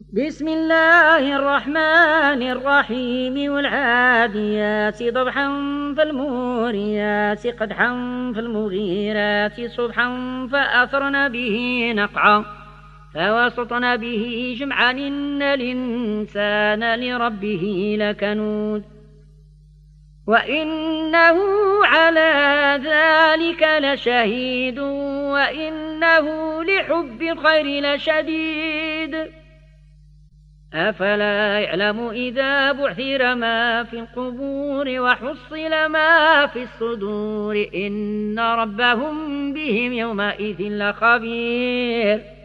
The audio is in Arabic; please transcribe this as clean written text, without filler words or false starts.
بسم الله الرحمن الرحيم والعاديات ضبحا فالموريات قدحا فالمغيرات صبحا فأثرن به نقعا فوسطن به جمعا إن الإنسان لربه لكنود وإنه على ذلك لشهيد وإنه لحب الخير لشديد أفلا يعلم إذا بعثر ما في القبور وحصل ما في الصدور إن ربهم بهم يومئذ لخبير